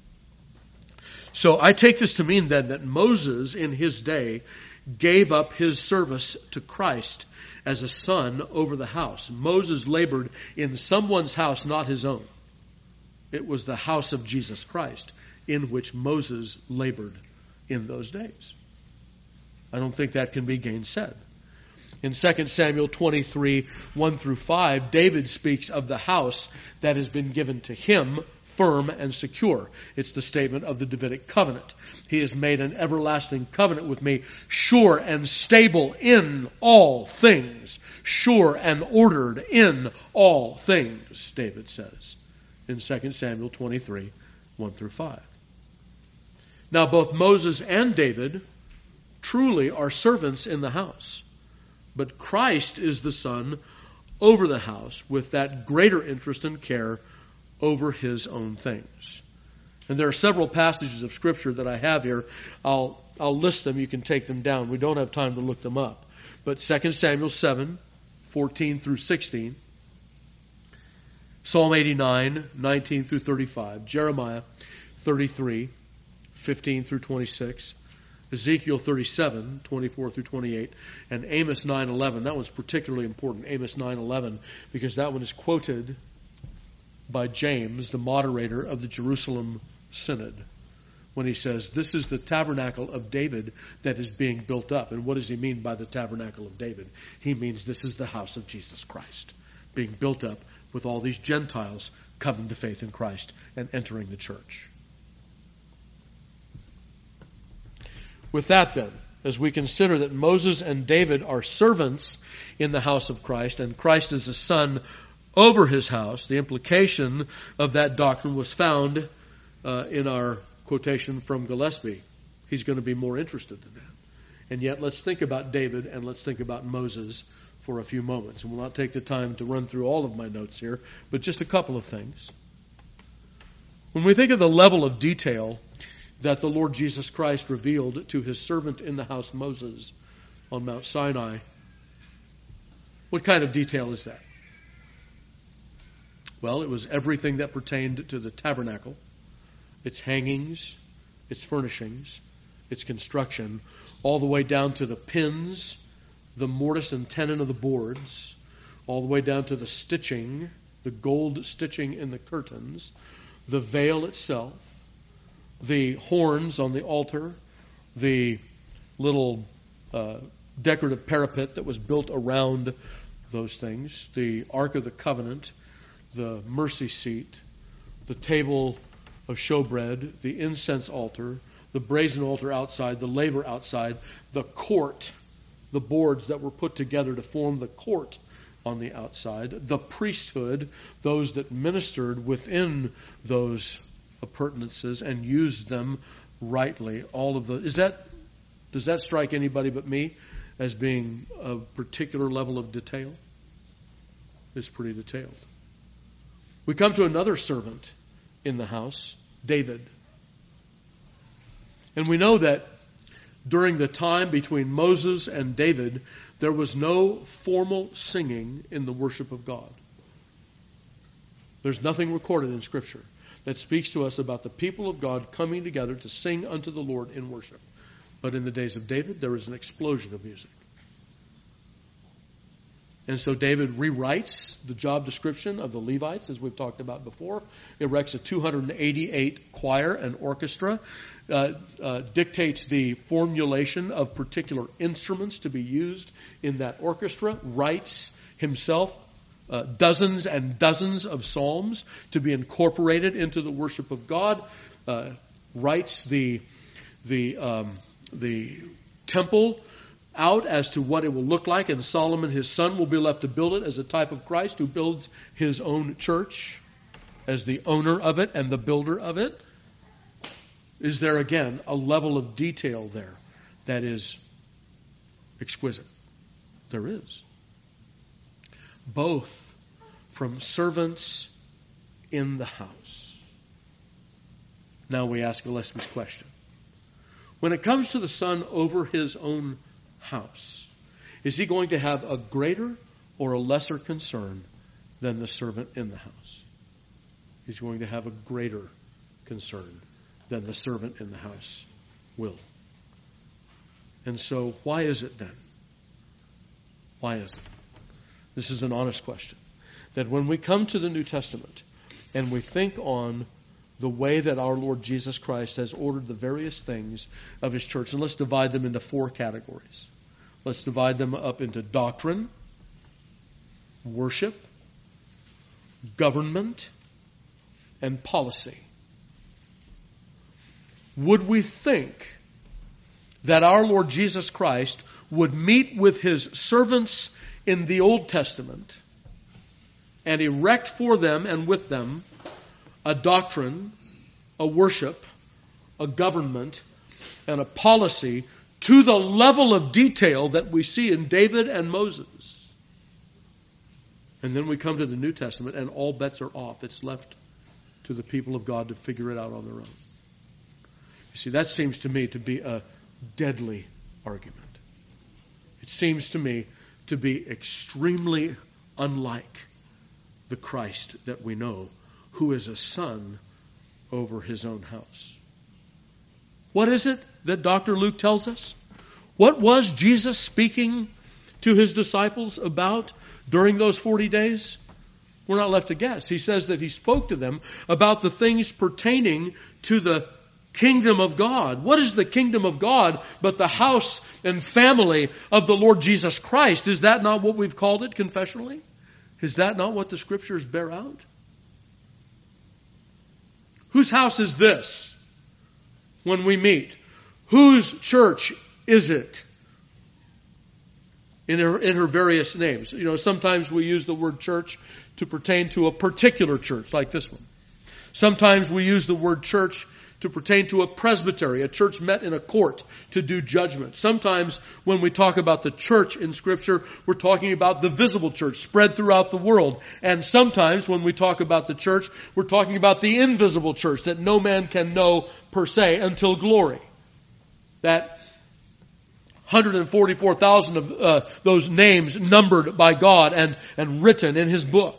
So I take this to mean then that Moses in his day gave up his service to Christ as a son over the house. Moses labored in someone's house, not his own. It was the house of Jesus Christ in which Moses labored in those days. I don't think that can be gainsaid. In Second Samuel twenty-three, one through five, David speaks of the house that has been given to him, firm and secure. It's the statement of the Davidic covenant. He has made an everlasting covenant with me, sure and stable in all things. Sure and ordered in all things, David says in Second Samuel twenty-three, one through five. Now both Moses and David truly are servants in the house. But Christ is the son over the house with that greater interest and care over his own things. And there are several passages of Scripture that I have here. I'll I'll list them. You can take them down. We don't have time to look them up. But Second Samuel seven, fourteen through sixteen. Psalm eighty-nine, nineteen through thirty-five. Jeremiah thirty-three, fifteen through twenty-six. Ezekiel thirty-seven, twenty-four through twenty-eight, and Amos nine eleven. That one's particularly important, Amos nine eleven, because that one is quoted by James, the moderator of the Jerusalem Synod, when he says, this is the tabernacle of David that is being built up. And what does he mean by the tabernacle of David? He means this is the house of Jesus Christ, being built up with all these Gentiles coming to faith in Christ and entering the church. With that then, as we consider that Moses and David are servants in the house of Christ, and Christ is a son over his house, the implication of that doctrine was found uh, in our quotation from Gillespie. He's going to be more interested in that. And yet let's think about David and let's think about Moses for a few moments. And we'll not take the time to run through all of my notes here, but just a couple of things. When we think of the level of detail that the Lord Jesus Christ revealed to his servant in the house Moses on Mount Sinai, what kind of detail is that? Well, it was everything that pertained to the tabernacle, its hangings, its furnishings, its construction, all the way down to the pins, the mortise and tenon of the boards, all the way down to the stitching, the gold stitching in the curtains, the veil itself, the horns on the altar, the little uh, decorative parapet that was built around those things, the Ark of the Covenant, the mercy seat, the table of showbread, the incense altar, the brazen altar outside, the laver outside, the court, the boards that were put together to form the court on the outside, the priesthood, those that ministered within those appurtenances and used them rightly. All of the is that does that strike anybody but me as being a particular level of detail? It's pretty detailed. We come to another servant in the house, David. And we know that during the time between Moses and David, there was no formal singing in the worship of God. There's nothing recorded in Scripture that speaks to us about the people of God coming together to sing unto the Lord in worship. But in the days of David, there was an explosion of music. And so David rewrites the job description of the Levites, as we've talked about before, erects a two hundred eighty-eight choir and orchestra, uh, uh, dictates the formulation of particular instruments to be used in that orchestra, writes himself uh, dozens and dozens of psalms to be incorporated into the worship of God, uh, writes the the um, the temple out as to what it will look like, and Solomon, his son, will be left to build it as a type of Christ who builds his own church as the owner of it and the builder of it. Is there again a level of detail there that is exquisite? There is. Both from servants in the house. Now we ask Gillespie's question. When it comes to the son over his own house, is he going to have a greater or a lesser concern than the servant in the house? He's going to have a greater concern than the servant in the house will. And so why is it then? Why is it? This is an honest question. That when we come to the New Testament and we think on the way that our Lord Jesus Christ has ordered the various things of His church, and let's divide them into four categories. Let's divide them up into doctrine, worship, government, and policy. Would we think that our Lord Jesus Christ would meet with His servants in the Old Testament and erect for them and with them a doctrine, a worship, a government, and a policy to the level of detail that we see in David and Moses? And then we come to the New Testament and all bets are off. It's left to the people of God to figure it out on their own. You see, that seems to me to be a deadly argument. It seems to me to be extremely unlike the Christ that we know, who is a son over His own house. What is it that Doctor Luke tells us? What was Jesus speaking to His disciples about during those forty days? We're not left to guess. He says that He spoke to them about the things pertaining to the kingdom of God. What is the kingdom of God but the house and family of the Lord Jesus Christ? Is that not what we've called it confessionally? Is that not what the Scriptures bear out? Whose house is this when we meet? Whose church is it? In her, in her various names. You know, sometimes we use the word church to pertain to a particular church, like this one. Sometimes we use the word church to pertain to a presbytery, a church met in a court to do judgment. Sometimes when we talk about the church in Scripture, we're talking about the visible church spread throughout the world. And sometimes when we talk about the church, we're talking about the invisible church that no man can know per se until glory. That one hundred forty-four thousand of uh, those names numbered by God and, and written in His book.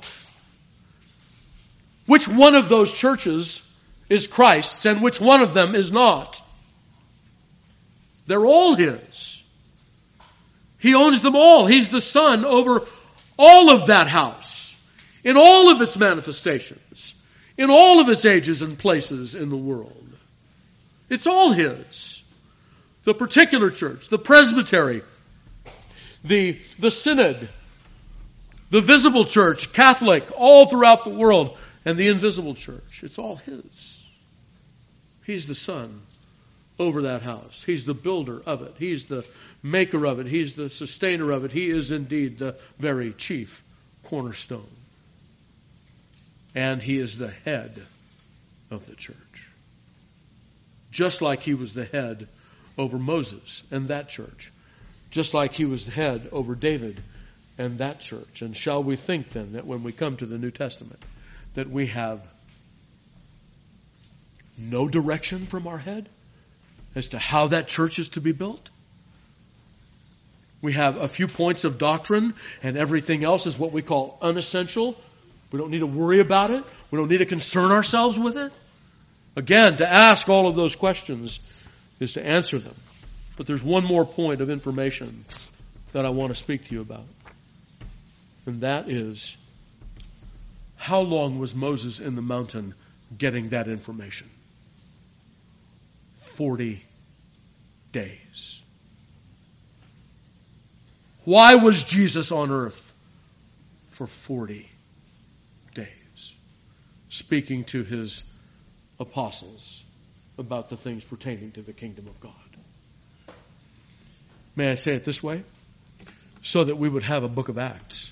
Which one of those churches is Christ's and which one of them is not? They're all His. He owns them all. He's the Son over all of that house, in all of its manifestations, in all of its ages and places in the world. It's all His. The particular church, the presbytery, the, the synod, the visible church, Catholic, all throughout the world, and the invisible church. It's all His. He's the Son over that house. He's the builder of it. He's the maker of it. He's the sustainer of it. He is indeed the very chief cornerstone. And he is the head of the church. Just like he was the head over Moses and that church. Just like he was the head over David and that church. And shall we think then that when we come to the New Testament, that we have no direction from our head as to how that church is to be built? We have a few points of doctrine, and everything else is what we call unessential. We don't need to worry about it. We don't need to concern ourselves with it. Again, to ask all of those questions is to answer them. But there's one more point of information that I want to speak to you about. And that is, how long was Moses in the mountain getting that information? Forty days. Why was Jesus on earth for forty days, speaking to his apostles about the things pertaining to the kingdom of God? May I say it this way? So that we would have a book of Acts.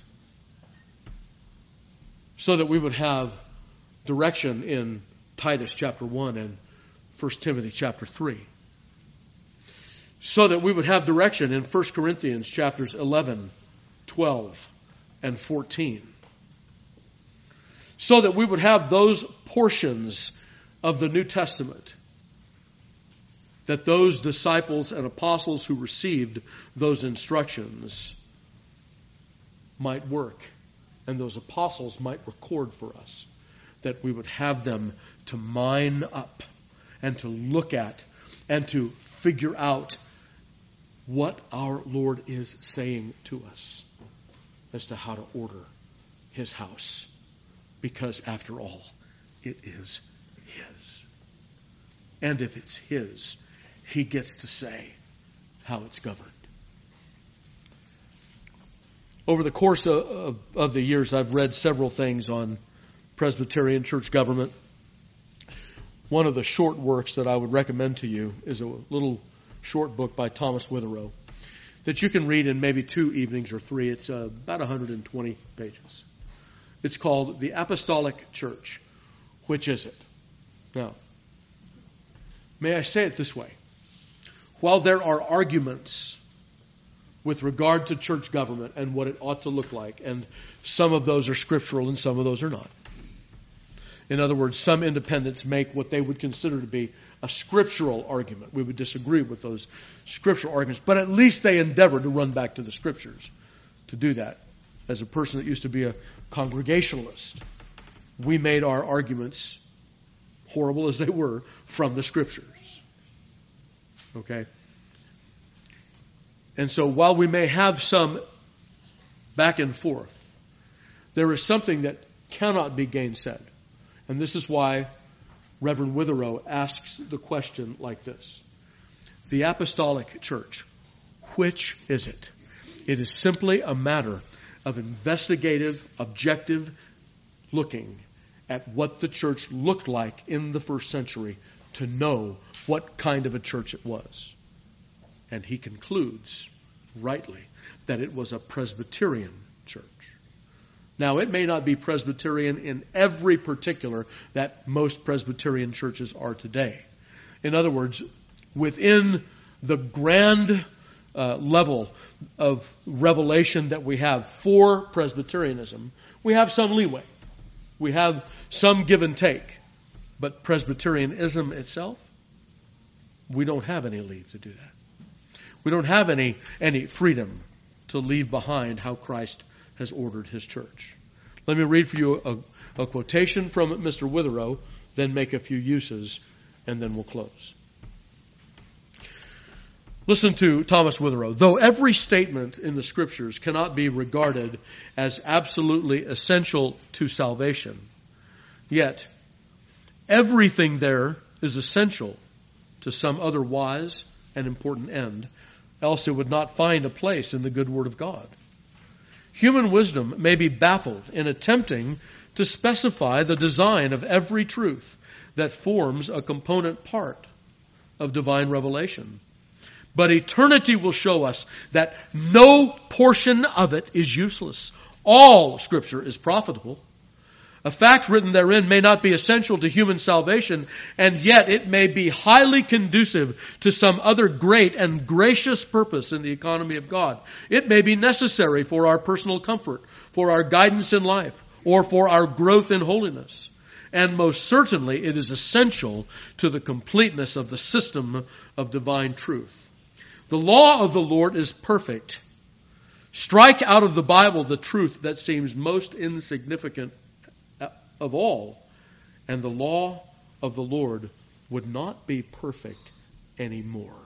So that we would have direction in Titus chapter one and First Timothy chapter three. So that we would have direction in First Corinthians chapters eleven, twelve, and fourteen. So that we would have those portions of the New Testament that those disciples and apostles who received those instructions might work, and those apostles might record for us, that we would have them to mine up and to look at and to figure out what our Lord is saying to us as to how to order his house. Because after all, it is his. And if it's his, he gets to say how it's governed. Over the course of, of, of the years, I've read several things on Presbyterian church government. One of the short works that I would recommend to you is a little short book by Thomas Witherow that you can read in maybe two evenings or three. It's uh, about one hundred twenty pages. It's called The Apostolic Church. Which is it? Now, may I say it this way? While there are arguments with regard to church government and what it ought to look like, and some of those are scriptural and some of those are not. In other words, some independents make what they would consider to be a scriptural argument. We would disagree with those scriptural arguments, but at least they endeavor to run back to the scriptures to do that. As a person that used to be a congregationalist, we made our arguments, horrible as they were, from the scriptures. Okay? And so while we may have some back and forth, there is something that cannot be gainsaid. And this is why Reverend Witherow asks the question like this. The apostolic church, which is it? It is simply a matter of investigative, objective looking at what the church looked like in the first century to know what kind of a church it was. And he concludes, rightly, that it was a Presbyterian church. Now, it may not be Presbyterian in every particular that most Presbyterian churches are today. In other words, within the grand uh, level of revelation that we have for Presbyterianism, we have some leeway. We have some give and take. But Presbyterianism itself, we don't have any leave to do that. We don't have any, any freedom to leave behind how Christ has ordered his church. Let me read for you a, a quotation from Mister Witherow, then make a few uses, and then we'll close. Listen to Thomas Witherow. Though every statement in the Scriptures cannot be regarded as absolutely essential to salvation, yet everything there is essential to some other wise and important end, else it would not find a place in the good Word of God. Human wisdom may be baffled in attempting to specify the design of every truth that forms a component part of divine revelation. But eternity will show us that no portion of it is useless. All Scripture is profitable. A fact written therein may not be essential to human salvation, and yet it may be highly conducive to some other great and gracious purpose in the economy of God. It may be necessary for our personal comfort, for our guidance in life, or for our growth in holiness. And most certainly it is essential to the completeness of the system of divine truth. The law of the Lord is perfect. Strike out of the Bible the truth that seems most insignificant of all, and the law of the Lord would not be perfect anymore.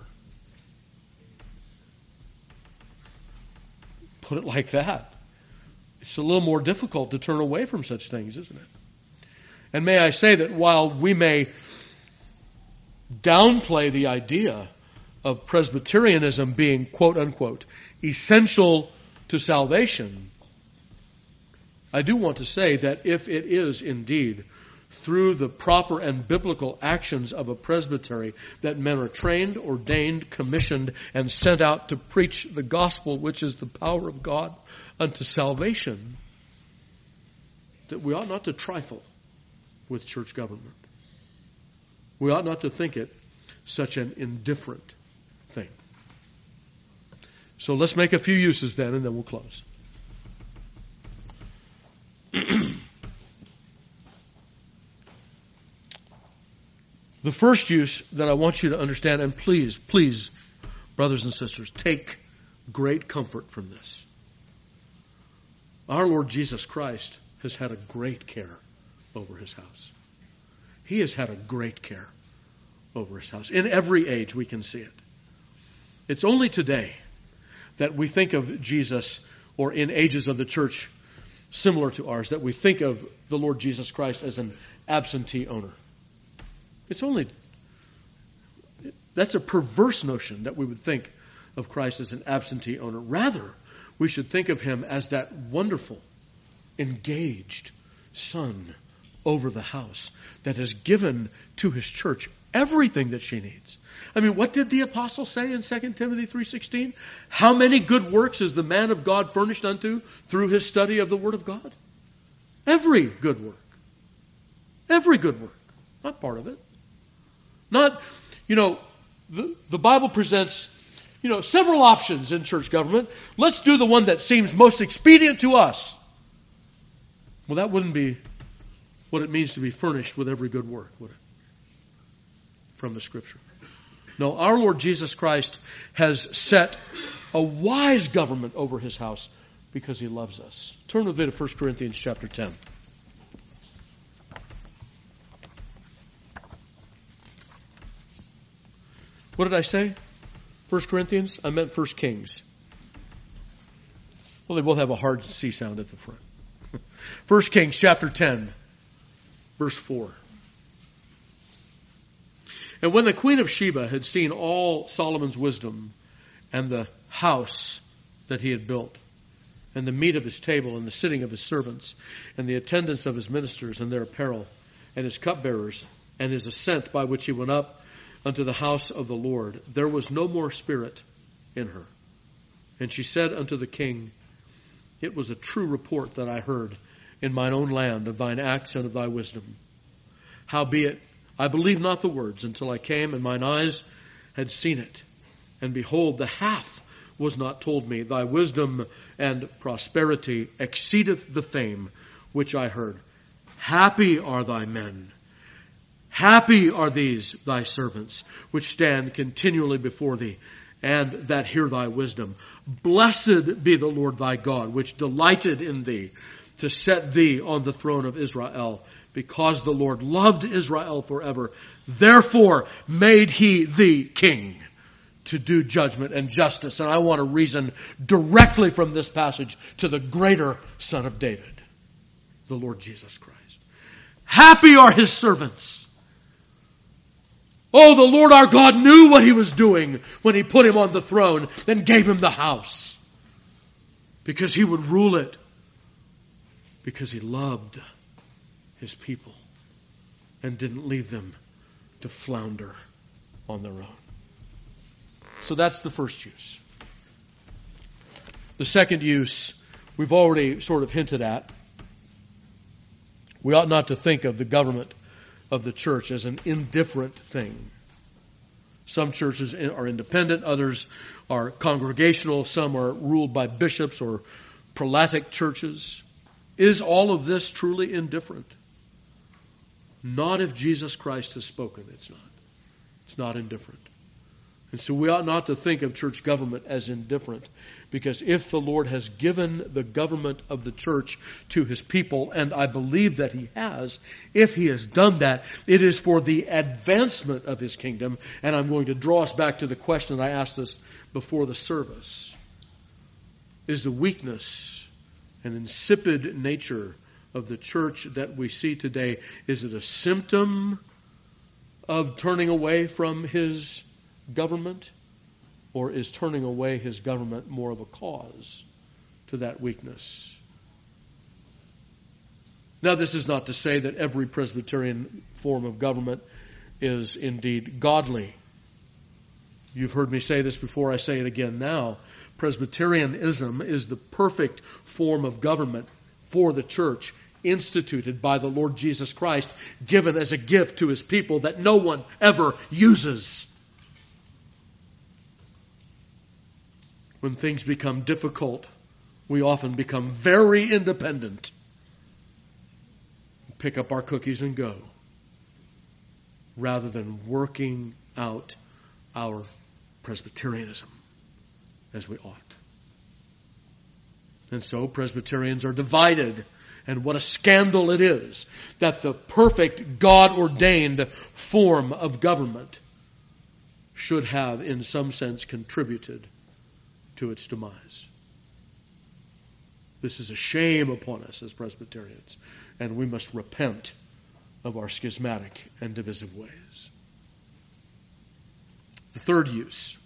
Put it like that. It's a little more difficult to turn away from such things, isn't it? And may I say that while we may downplay the idea of Presbyterianism being, quote unquote, essential to salvation, I do want to say that if it is indeed through the proper and biblical actions of a presbytery that men are trained, ordained, commissioned, and sent out to preach the gospel, which is the power of God unto salvation, that we ought not to trifle with church government. We ought not to think it such an indifferent thing. So let's make a few uses then, and then we'll close. The first use that I want you to understand, and please, please, brothers and sisters, take great comfort from this. Our Lord Jesus Christ has had a great care over His house. He has had a great care over His house. In every age we can see it. It's only today that we think of Jesus, or in ages of the church similar to ours, that we think of the Lord Jesus Christ as an absentee owner. It's only, that's a perverse notion that we would think of Christ as an absentee owner. Rather, we should think of Him as that wonderful, engaged Son over the house that has given to His church everything that she needs. I mean, what did the apostle say in Second Timothy three sixteen? How many good works is the man of God furnished unto through his study of the Word of God? Every good work. Every good work. Not part of it. Not, you know, the, the Bible presents, you know, several options in church government. Let's do the one that seems most expedient to us. Well, that wouldn't be what it means to be furnished with every good work, would it? From the Scripture. No, our Lord Jesus Christ has set a wise government over His house because He loves us. Turn with me to First Corinthians chapter ten. What did I say? First Corinthians? I meant First Kings. Well, they both have a hard C sound at the front. First Kings chapter ten, verse four. And when the queen of Sheba had seen all Solomon's wisdom and the house that he had built, and the meat of his table, and the sitting of his servants, and the attendance of his ministers and their apparel, and his cupbearers, and his ascent by which he went up unto the house of the Lord, there was no more spirit in her. And she said unto the king, It was a true report that I heard in mine own land of thine acts and of thy wisdom. Howbeit, I believed not the words until I came, and mine eyes had seen it. And behold, the half was not told me. Thy wisdom and prosperity exceedeth the fame which I heard. Happy are thy men. Happy are these thy servants, which stand continually before thee, and that hear thy wisdom. Blessed be the Lord thy God, which delighted in thee, to set thee on the throne of Israel, because the Lord loved Israel forever. Therefore made He thee king to do judgment and justice. And I want to reason directly from this passage to the greater Son of David, the Lord Jesus Christ. Happy are His servants. Oh, the Lord our God knew what He was doing when He put Him on the throne and gave Him the house, because He would rule it, because He loved His people and didn't leave them to flounder on their own. So that's the first use. The second use we've already sort of hinted at, we ought not to think of the government of the church as an indifferent thing. Some churches are independent, others are congregational, some are ruled by bishops or prelatic churches. Is all of this truly indifferent? Not if Jesus Christ has spoken, it's not. It's not indifferent. And so we ought not to think of church government as indifferent, because if the Lord has given the government of the church to His people, and I believe that He has, if He has done that, it is for the advancement of His kingdom. And I'm going to draw us back to the question I asked us before the service. Is the weakness and insipid nature of the church that we see today, is it a symptom of turning away from His government, or is turning away His government more of a cause to that weakness? Now, this is not to say that every Presbyterian form of government is indeed godly. You've heard me say this before, I say it again now. Presbyterianism is the perfect form of government for the church, instituted by the Lord Jesus Christ, given as a gift to His people that no one ever uses. When things become difficult, we often become very independent. Pick up our cookies and go, rather than working out our Presbyterianism as we ought. And so Presbyterians are divided, and what a scandal it is that the perfect God-ordained form of government should have in some sense contributed to its demise. This is a shame upon us as Presbyterians, and we must repent of our schismatic and divisive ways. The third use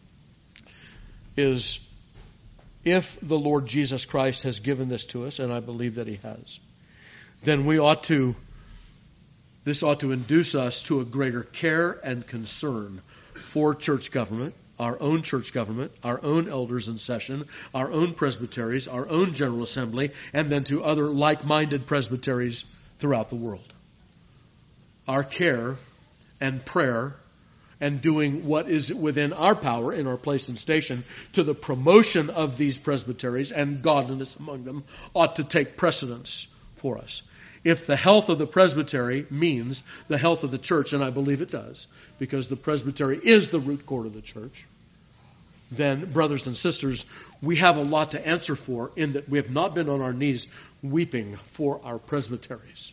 is, if the Lord Jesus Christ has given this to us, and I believe that He has, then we ought to, this ought to induce us to a greater care and concern for church government, our own church government, our own elders in session, our own presbyteries, our own General Assembly, and then to other like-minded presbyteries throughout the world. Our care and prayer and doing what is within our power in our place and station to the promotion of these presbyteries and godliness among them ought to take precedence for us. If the health of the presbytery means the health of the church, and I believe it does, because the presbytery is the root cord of the church, then, brothers and sisters, we have a lot to answer for in that we have not been on our knees weeping for our presbyteries.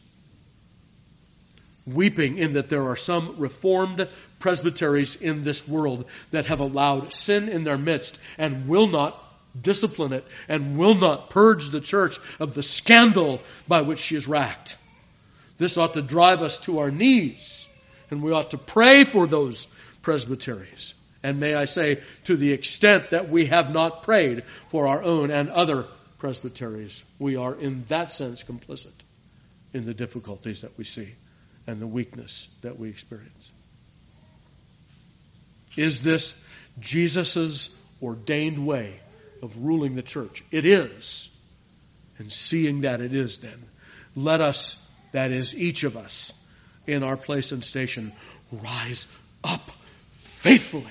Weeping in that there are some reformed presbyteries in this world that have allowed sin in their midst and will not discipline it and will not purge the church of the scandal by which she is racked. This ought to drive us to our knees, and we ought to pray for those presbyteries. And may I say, to the extent that we have not prayed for our own and other presbyteries, we are in that sense complicit in the difficulties that we see and the weakness that we experience. Is this Jesus' ordained way of ruling the church? It is. And seeing that it is, then, let us, that is each of us, in our place and station, rise up faithfully.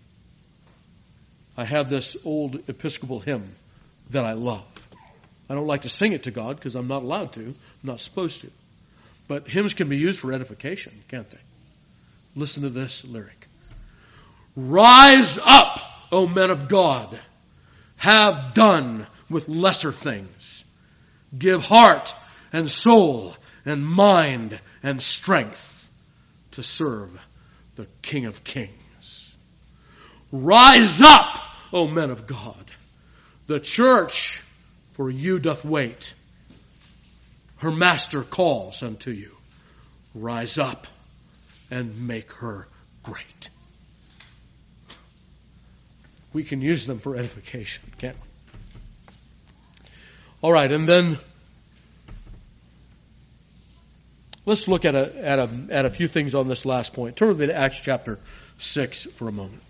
I have this old Episcopal hymn that I love. I don't like to sing it to God because I'm not allowed to. I'm not supposed to. But hymns can be used for edification, can't they? Listen to this lyric. Rise up, O men of God. Have done with lesser things. Give heart and soul and mind and strength to serve the King of Kings. Rise up, O men of God. The church for you doth wait. Her master calls unto you. Rise up and make her great. We can use them for edification, can't we? All right, and then let's look at a, at a, at a few things on this last point. Turn with me to Acts chapter six for a moment.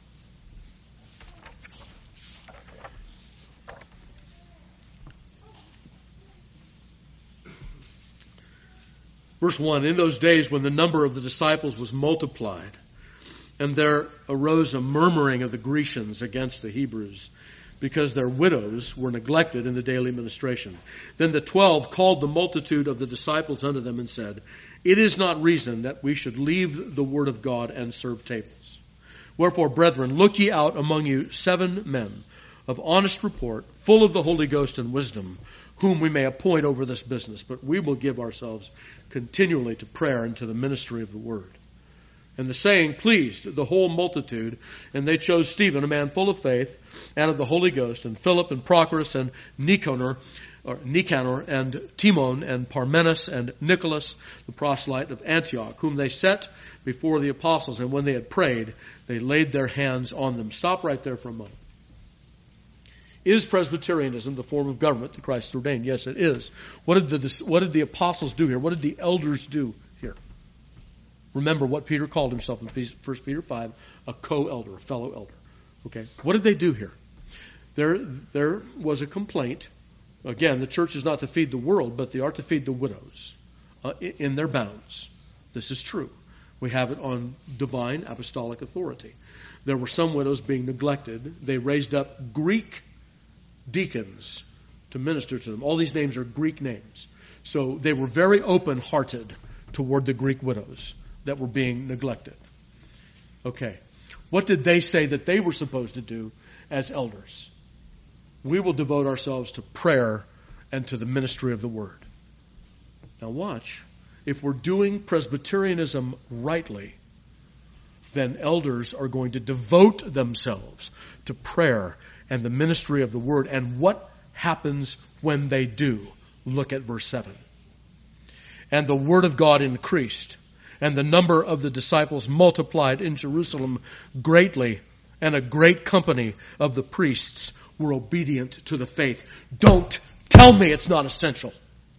Verse one, in those days when the number of the disciples was multiplied, and there arose a murmuring of the Grecians against the Hebrews, because their widows were neglected in the daily ministration. Then the twelve called the multitude of the disciples unto them and said, It is not reason that we should leave the word of God and serve tables. Wherefore, brethren, look ye out among you seven men of honest report, full of the Holy Ghost and wisdom, whom we may appoint over this business. But we will give ourselves continually to prayer and to the ministry of the word. And the saying pleased the whole multitude, and they chose Stephen, a man full of faith and of the Holy Ghost, and Philip and Prochorus and Nicanor, or Nicanor and Timon and Parmenas and Nicholas, the proselyte of Antioch, whom they set before the apostles. And when they had prayed, they laid their hands on them. Stop right there for a moment. Is Presbyterianism the form of government that Christ ordained? Yes, it is. What did the, what did the apostles do here? What did the elders do here? Remember what Peter called himself in First Peter five, a co-elder, a fellow elder. Okay, what did they do here? There, there was a complaint. Again, the church is not to feed the world, but they are to feed the widows uh, in their bounds. This is true. We have it on divine apostolic authority. There were some widows being neglected. They raised up Greek deacons to minister to them. All these names are Greek names. So they were very open-hearted toward the Greek widows that were being neglected. Okay. What did they say that they were supposed to do as elders? We will devote ourselves to prayer and to the ministry of the word. Now watch. If we're doing Presbyterianism rightly, then elders are going to devote themselves to prayer and the ministry of the word. And what happens when they do? Look at verse seven. And the word of God increased, and the number of the disciples multiplied in Jerusalem greatly, and a great company of the priests were obedient to the faith. Don't tell me it's not essential.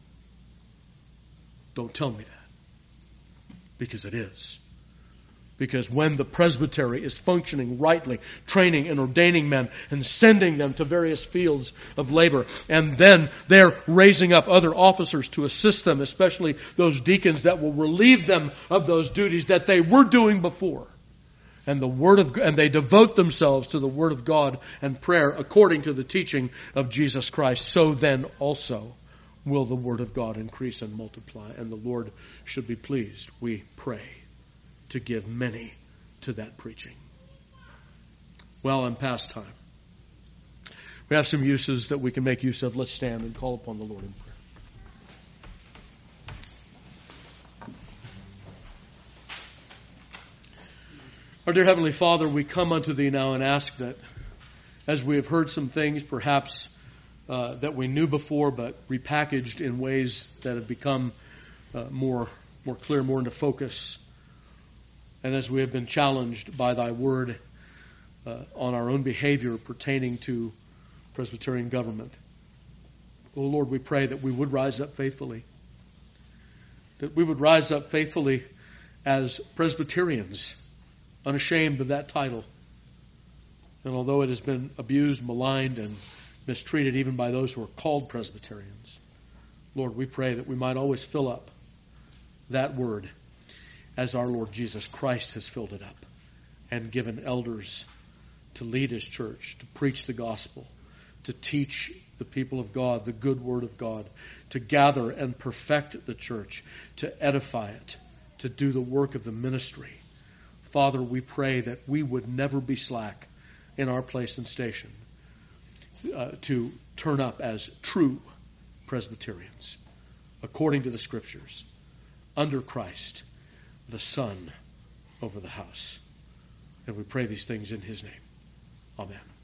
Don't tell me that. Because it is. Because when the presbytery is functioning rightly, training and ordaining men and sending them to various fields of labor, and then they're raising up other officers to assist them, especially those deacons that will relieve them of those duties that they were doing before. And the word of and they devote themselves to the word of God and prayer according to the teaching of Jesus Christ. So then also will the word of God increase and multiply, and the Lord should be pleased, we pray, to give many to that preaching. Well, I'm past time. We have some uses that we can make use of. Let's stand and call upon the Lord in prayer. Our dear Heavenly Father, we come unto Thee now and ask that as we have heard some things perhaps uh, that we knew before but repackaged in ways that have become uh, more, more clear, more into focus, and as we have been challenged by Thy word uh, on our own behavior pertaining to Presbyterian government, oh Lord, we pray that we would rise up faithfully, that we would rise up faithfully as Presbyterians, unashamed of that title. And although it has been abused, maligned, and mistreated even by those who are called Presbyterians, Lord, we pray that we might always fill up that word as our Lord Jesus Christ has filled it up and given elders to lead His church, to preach the gospel, to teach the people of God the good word of God, to gather and perfect the church, to edify it, to do the work of the ministry. Father, we pray that we would never be slack in our place and station uh, to turn up as true Presbyterians, according to the Scriptures, under Christ, the Son over the house. And we pray these things in His name. Amen.